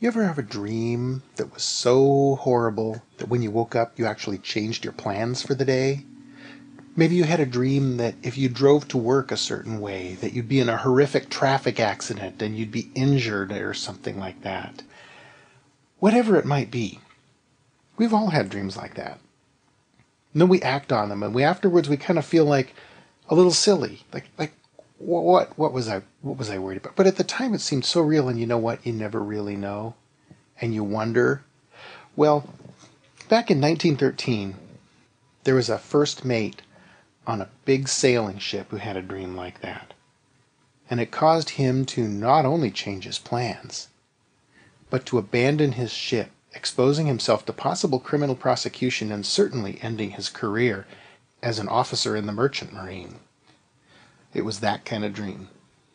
You ever have a dream that was so horrible that when you woke up you actually changed your plans for the day? Maybe you had a dream that if you drove to work a certain way, that you'd be in a horrific traffic accident and you'd be injured or something like that. Whatever it might be, we've all had dreams like that. And then we act on them, and afterwards we kind of feel like a little silly, like what was I worried about? But at the time it seemed so real, and you know what? You never really know, and you wonder. Well, back in 1913, there was a first mate on a big sailing ship who had a dream like that, and it caused him to not only change his plans, but to abandon his ship, exposing himself to possible criminal prosecution and certainly ending his career as an officer in the merchant marine. It was that kind of dream.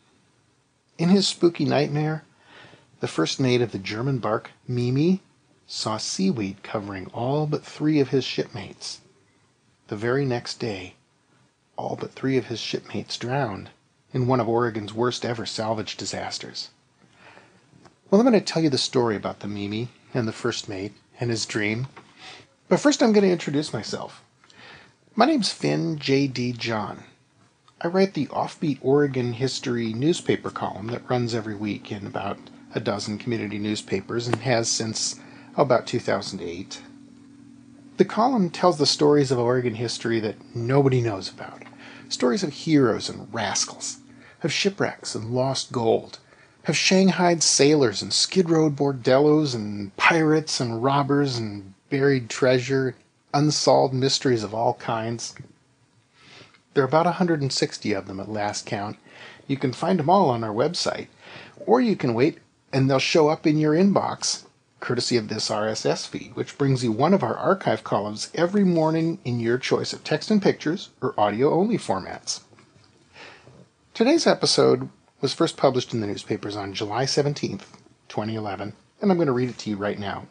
In his spooky nightmare, the first mate of the German bark Mimi saw seaweed covering all but 3 of his shipmates. The very next day, all but 3 of his shipmates drowned in one of Oregon's worst ever salvage disasters. Well, I'm going to tell you the story about the Mimi and the first mate and his dream. But first I'm going to introduce myself. My name's Finn J.D. John. I write the Offbeat Oregon History newspaper column that runs every week in about a dozen community newspapers and has since about 2008. The column tells the stories of Oregon history that nobody knows about. Stories of heroes and rascals, of shipwrecks and lost gold, of shanghaied sailors and skid row bordellos and pirates and robbers and buried treasure, unsolved mysteries of all kinds. There are about 160 of them at last count. You can find them all on our website, or you can wait and they'll show up in your inbox, courtesy of this RSS feed, which brings you one of our archive columns every morning in your choice of text and pictures or audio-only formats. Today's episode was first published in the newspapers on July 17th, 2011, and I'm going to read it to you right now.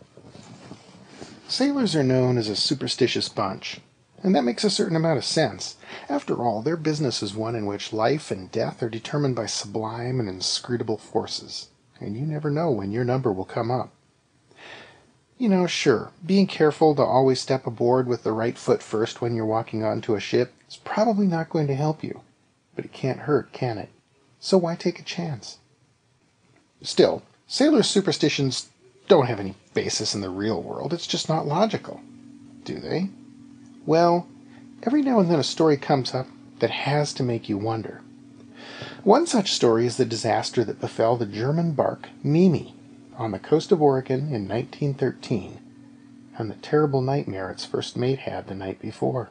Sailors are known as a superstitious bunch, and that makes a certain amount of sense. After all, their business is one in which life and death are determined by sublime and inscrutable forces, and you never know when your number will come up. You know, sure, being careful to always step aboard with the right foot first when you're walking onto a ship is probably not going to help you, but it can't hurt, can it? So why take a chance? Still, sailors' superstitions don't have any basis in the real world. It's just not logical. Do they? Well, every now and then a story comes up that has to make you wonder. One such story is the disaster that befell the German bark Mimi on the coast of Oregon in 1913, and the terrible nightmare its first mate had the night before.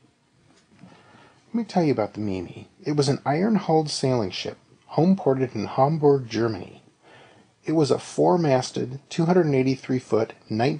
Let me tell you about the Mimi. It was an iron-hulled sailing ship, home-ported in Hamburg, Germany. It was a 4-masted, 283-foot,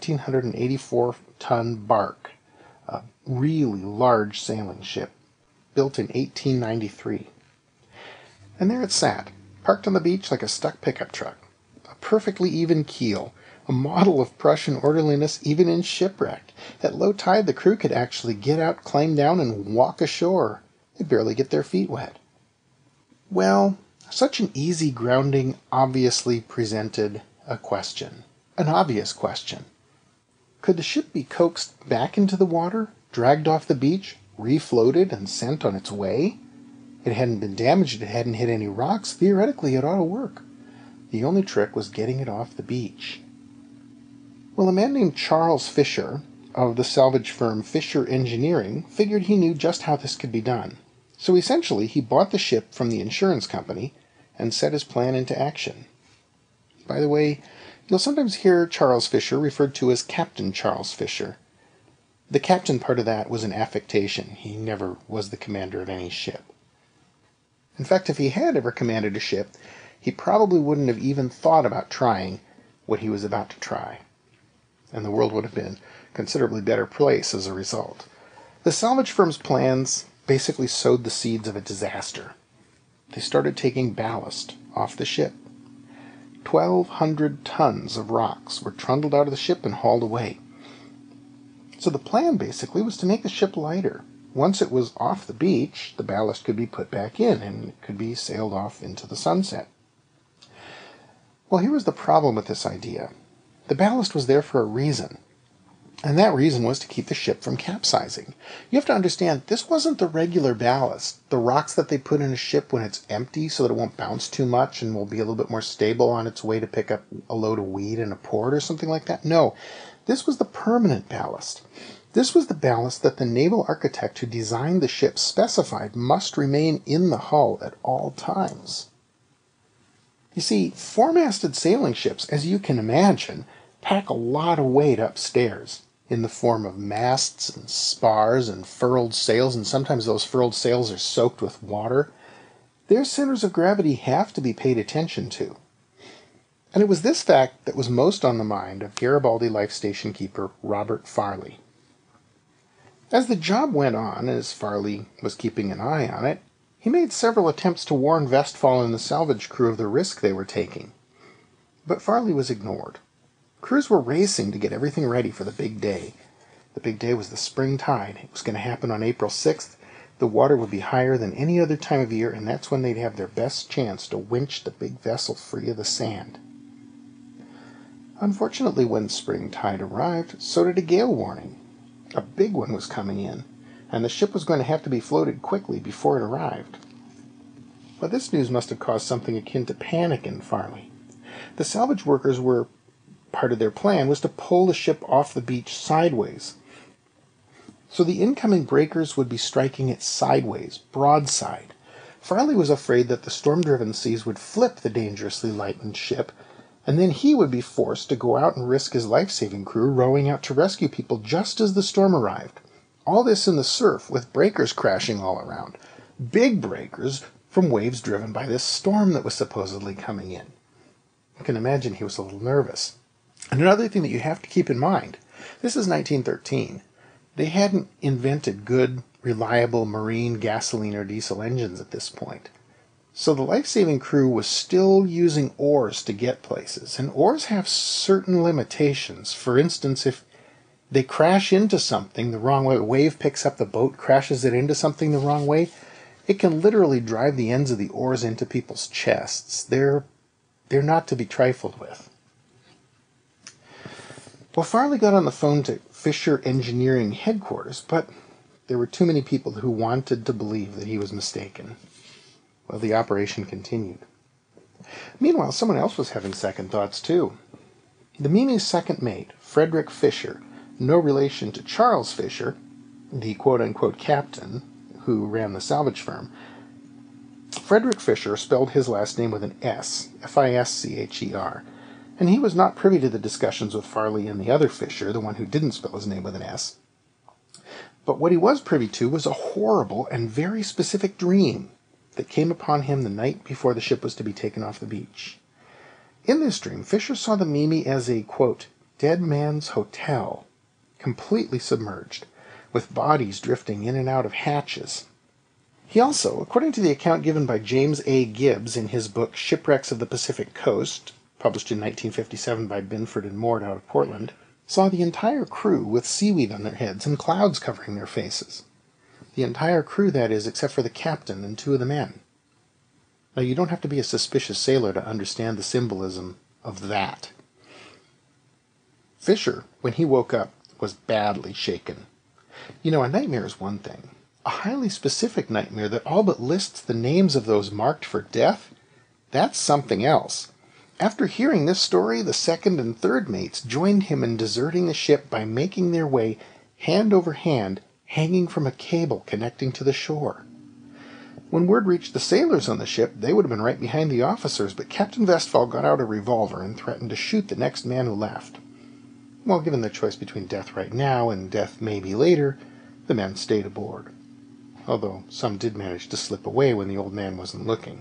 1,984-ton bark, a really large sailing ship, built in 1893. And there it sat, parked on the beach like a stuck pickup truck. A perfectly even keel, a model of Prussian orderliness even in shipwreck. At low tide the crew could actually get out, climb down, and walk ashore. They'd barely get their feet wet. Well, such an easy grounding obviously presented a question. An obvious question. Could the ship be coaxed back into the water, dragged off the beach, refloated, and sent on its way? It hadn't been damaged, it hadn't hit any rocks. Theoretically, it ought to work. The only trick was getting it off the beach. Well, a man named Charles Fisher, of the salvage firm Fisher Engineering, figured he knew just how this could be done. So essentially, he bought the ship from the insurance company and set his plan into action. By the way, you'll sometimes hear Charles Fisher referred to as Captain Charles Fisher. The captain part of that was an affectation. He never was the commander of any ship. In fact, if he had ever commanded a ship, he probably wouldn't have even thought about trying what he was about to try. And the world would have been a considerably better place as a result. The salvage firm's plans basically sowed the seeds of a disaster. They started taking ballast off the ship. 1,200 tons of rocks were trundled out of the ship and hauled away. So the plan basically was to make the ship lighter. Once it was off the beach, the ballast could be put back in and it could be sailed off into the sunset. Well, here was the problem with this idea. The ballast was there for a reason, and that reason was to keep the ship from capsizing. You have to understand, this wasn't the regular ballast, the rocks that they put in a ship when it's empty so that it won't bounce too much and will be a little bit more stable on its way to pick up a load of weed in a port or something like that. No, this was the permanent ballast. This was the ballast that the naval architect who designed the ship specified must remain in the hull at all times. You see, four-masted sailing ships, as you can imagine, pack a lot of weight upstairs in the form of masts and spars and furled sails, and sometimes those furled sails are soaked with water. Their centers of gravity have to be paid attention to. And it was this fact that was most on the mind of Garibaldi life station keeper Robert Farley. As the job went on, as Farley was keeping an eye on it, he made several attempts to warn Westphal and the salvage crew of the risk they were taking. But Farley was ignored. Crews were racing to get everything ready for the big day. The big day was the spring tide. It was going to happen on April 6th. The water would be higher than any other time of year, and that's when they'd have their best chance to winch the big vessel free of the sand. Unfortunately, when spring tide arrived, so did a gale warning. A big one was coming in, and the ship was going to have to be floated quickly before it arrived. But this news must have caused something akin to panic in Farley. The salvage workers were part of their plan was to pull the ship off the beach sideways. So the incoming breakers would be striking it sideways, broadside. Farley was afraid that the storm-driven seas would flip the dangerously lightened ship, and then he would be forced to go out and risk his life-saving crew rowing out to rescue people just as the storm arrived. All this in the surf, with breakers crashing all around. Big breakers from waves driven by this storm that was supposedly coming in. You can imagine he was a little nervous. And another thing that you have to keep in mind, this is 1913. They hadn't invented good, reliable marine gasoline or diesel engines at this point. So the life-saving crew was still using oars to get places, and oars have certain limitations. For instance, if they crash into something the wrong way, a wave picks up the boat, crashes it into something the wrong way, it can literally drive the ends of the oars into people's chests. They're not to be trifled with. Well, Farley got on the phone to Fisher Engineering headquarters, but there were too many people who wanted to believe that he was mistaken. Well, the operation continued. Meanwhile, someone else was having second thoughts, too. The Mimi's second mate, Frederick Fisher, no relation to Charles Fisher, the quote-unquote captain who ran the salvage firm. Frederick Fisher spelled his last name with an S, F-I-S-C-H-E-R, and he was not privy to the discussions with Farley and the other Fisher, the one who didn't spell his name with an S. But what he was privy to was a horrible and very specific dream that came upon him the night before the ship was to be taken off the beach. In this dream, Fisher saw the Mimi as a, quote, dead man's hotel, completely submerged, with bodies drifting in and out of hatches. He also, according to the account given by James A. Gibbs in his book Shipwrecks of the Pacific Coast, published in 1957 by Binford and Mort out of Portland, saw the entire crew with seaweed on their heads and clouds covering their faces. The entire crew, that is, except for the captain and two of the men. Now, you don't have to be a suspicious sailor to understand the symbolism of that. Fisher, when he woke up, was badly shaken. You know, a nightmare is one thing. A highly specific nightmare that all but lists the names of those marked for death, that's something else. After hearing this story, the second and third mates joined him in deserting the ship by making their way, hand over hand, hanging from a cable connecting to the shore. When word reached the sailors on the ship, they would have been right behind the officers, but Captain Westphal got out a revolver and threatened to shoot the next man who left. Well, given the choice between death right now and death maybe later, the men stayed aboard, although some did manage to slip away when the old man wasn't looking.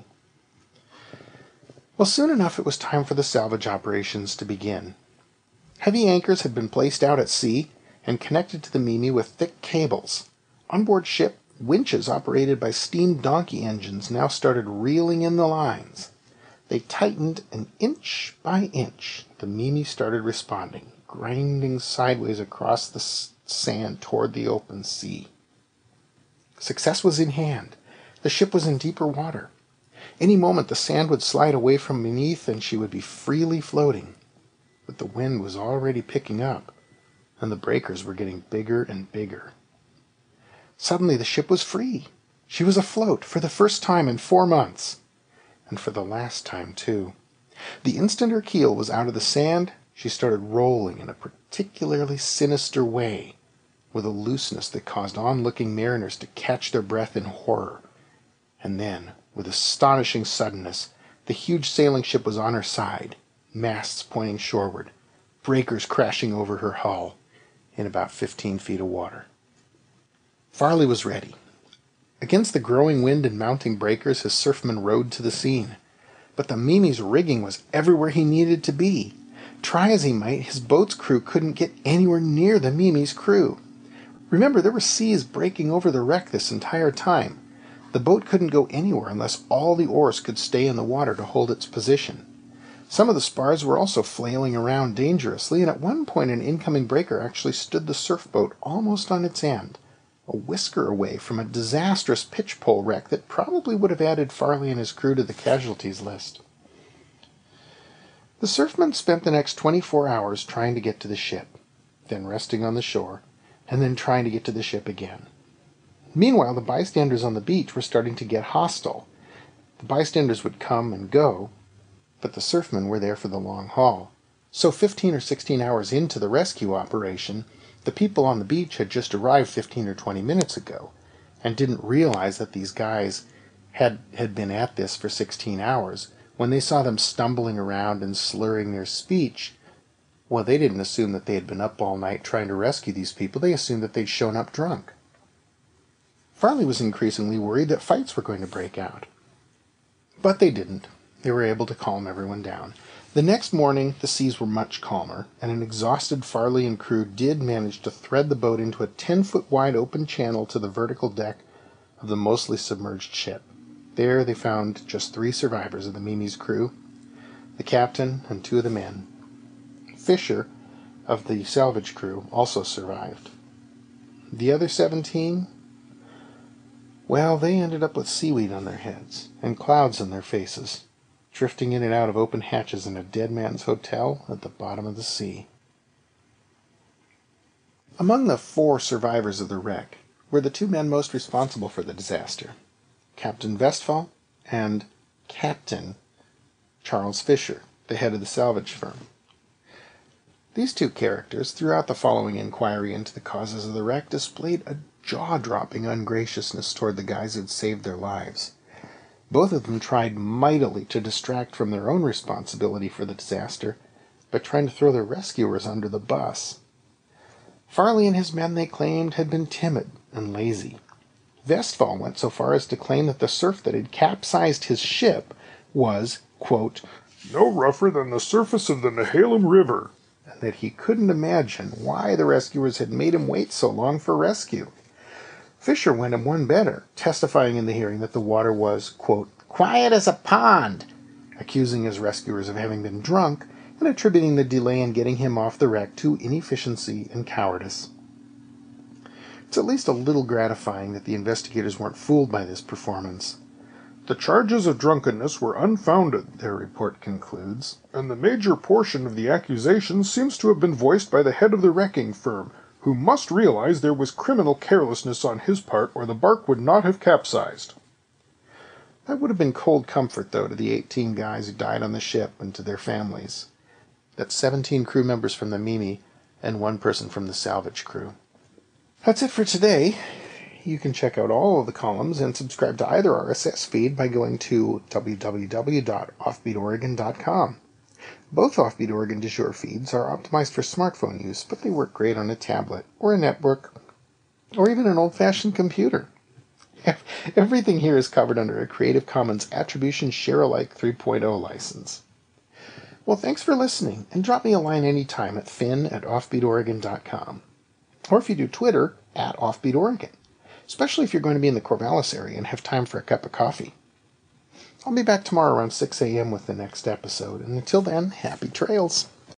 Well, soon enough it was time for the salvage operations to begin. Heavy anchors had been placed out at sea and connected to the Mimi with thick cables. On board ship, winches operated by steam donkey engines now started reeling in the lines. They tightened, and inch by inch the Mimi started responding, grinding sideways across the sand toward the open sea. Success was in hand. The ship was in deeper water. Any moment the sand would slide away from beneath and she would be freely floating. But the wind was already picking up, and the breakers were getting bigger and bigger. Suddenly the ship was free. She was afloat for the first time in 4 months. And for the last time, too. The instant her keel was out of the sand, she started rolling in a particularly sinister way, with a looseness that caused onlooking mariners to catch their breath in horror. And then, with astonishing suddenness, the huge sailing ship was on her side, masts pointing shoreward, breakers crashing over her hull, in about 15 feet of water. Farley was ready. Against the growing wind and mounting breakers, his surfmen rowed to the scene. But the Mimi's rigging was everywhere he needed to be. Try as he might, his boat's crew couldn't get anywhere near the Mimi's crew. Remember, there were seas breaking over the wreck this entire time. The boat couldn't go anywhere unless all the oars could stay in the water to hold its position. Some of the spars were also flailing around dangerously, and at one point an incoming breaker actually stood the surf boat almost on its end, a whisker away from a disastrous pitch-pole wreck that probably would have added Farley and his crew to the casualties list. The surfmen spent the next 24 hours trying to get to the ship, then resting on the shore, and then trying to get to the ship again. Meanwhile, the bystanders on the beach were starting to get hostile. The bystanders would come and go, but the surfmen were there for the long haul. So 15 or 16 hours into the rescue operation, the people on the beach had just arrived 15 or 20 minutes ago, and didn't realize that these guys had been at this for 16 hours. When they saw them stumbling around and slurring their speech, well, they didn't assume that they had been up all night trying to rescue these people. They assumed that they'd shown up drunk. Farley was increasingly worried that fights were going to break out. But they didn't. They were able to calm everyone down. The next morning, the seas were much calmer, and an exhausted Farley and crew did manage to thread the boat into a 10-foot wide open channel to the vertical deck of the mostly submerged ship. There they found just 3 survivors of the Mimi's crew, the captain and 2 of the men. Fisher, of the salvage crew, also survived. The other 17? Well, they ended up with seaweed on their heads and clouds on their faces, drifting in and out of open hatches in a dead man's hotel at the bottom of the sea. Among the 4 survivors of the wreck were the 2 men most responsible for the disaster, Captain Westphal and Captain Charles Fisher, the head of the salvage firm. These 2 characters, throughout the following inquiry into the causes of the wreck, displayed a jaw-dropping ungraciousness toward the guys who'd saved their lives. Both of them tried mightily to distract from their own responsibility for the disaster by trying to throw their rescuers under the bus. Farley and his men, they claimed, had been timid and lazy. Westphal went so far as to claim that the surf that had capsized his ship was, quote, "no rougher than the surface of the Nehalem River," and that he couldn't imagine why the rescuers had made him wait so long for rescue. Fisher went him one better, testifying in the hearing that the water was, quote, "quiet as a pond," accusing his rescuers of having been drunk and attributing the delay in getting him off the wreck to inefficiency and cowardice. It's at least a little gratifying that the investigators weren't fooled by this performance. "The charges of drunkenness were unfounded," their report concludes, "and the major portion of the accusations seems to have been voiced by the head of the wrecking firm, who must realize there was criminal carelessness on his part, or the bark would not have capsized." That would have been cold comfort, though, to the 18 guys who died on the ship and to their families. That's 17 crew members from the Mimi and 1 person from the salvage crew. That's it for today. You can check out all of the columns and subscribe to either RSS feed by going to www.offbeatoregon.com. Both Offbeat Oregon du jour feeds are optimized for smartphone use, but they work great on a tablet or a netbook or even an old-fashioned computer. Everything here is covered under a Creative Commons Attribution Share-alike 3.0 license. Well, thanks for listening, and drop me a line anytime at finn@offbeatoregon.com. Or if you do Twitter, @offbeatoregon, especially if you're going to be in the Corvallis area and have time for a cup of coffee. I'll be back tomorrow around 6 a.m. with the next episode, and until then, happy trails.